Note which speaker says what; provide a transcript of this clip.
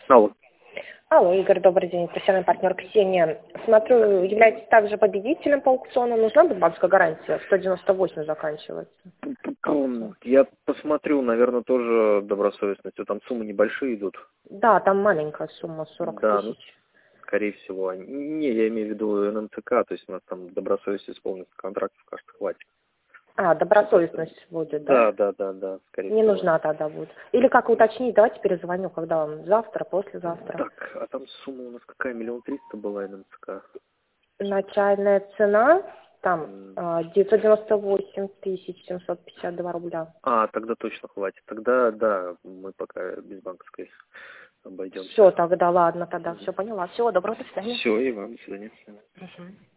Speaker 1: Алло.
Speaker 2: Алло, Игорь, добрый день. Профессиональный партнер Ксения. Смотрю, являетесь также победителем по аукциону. Нужна будет банковская гарантия? 198 заканчивается.
Speaker 1: Я посмотрю, наверное, тоже добросовестностью. Там суммы небольшие идут.
Speaker 2: Да, там маленькая сумма, 40
Speaker 1: Да, ну,
Speaker 2: тысяч.
Speaker 1: скорее всего. Не, я имею в виду НМЦК, то есть у нас там добросовестность исполнится контрактов, кажется, хватит.
Speaker 2: Добросовестность будет, да?
Speaker 1: Да, скорее
Speaker 2: Не
Speaker 1: всего.
Speaker 2: нужна тогда будет. Или как уточнить, давайте перезвоню, когда вам завтра, послезавтра.
Speaker 1: Так, а там сумма у нас какая? 1 300 000 была НМЦК.
Speaker 2: Начальная цена там
Speaker 1: М.
Speaker 2: 998 752 рубля.
Speaker 1: Тогда точно хватит. Тогда, да, мы пока без банковской обойдемся.
Speaker 2: Все, тогда ладно, тогда все поняла. Всего доброго, до свидания.
Speaker 1: Все, и вам, до свидания.
Speaker 2: Мгм.